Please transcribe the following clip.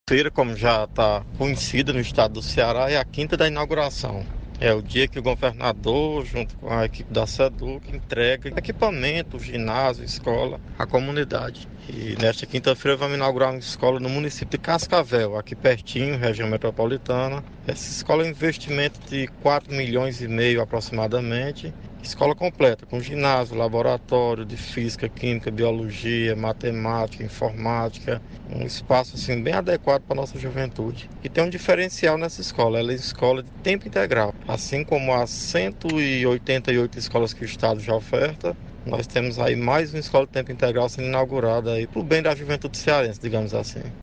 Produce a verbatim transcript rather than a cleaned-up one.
Feira, como já está conhecida no estado do Ceará, é a quinta da inauguração. É o dia que o governador, junto com a equipe da SEDUC, entrega equipamento, ginásio, escola à comunidade. E nesta quinta-feira vamos inaugurar uma escola no município de Cascavel, aqui pertinho, região metropolitana. Essa escola é um investimento de quatro milhões e meio aproximadamente. Escola completa, com ginásio, laboratório de física, química, biologia, matemática, informática. Um espaço assim, bem adequado para a nossa juventude. E tem um diferencial nessa escola, ela é escola de tempo integral. Assim como as cento e oitenta e oito escolas que o Estado já oferta, nós temos aí mais uma escola de tempo integral sendo inaugurada aí para o bem da juventude cearense, digamos assim.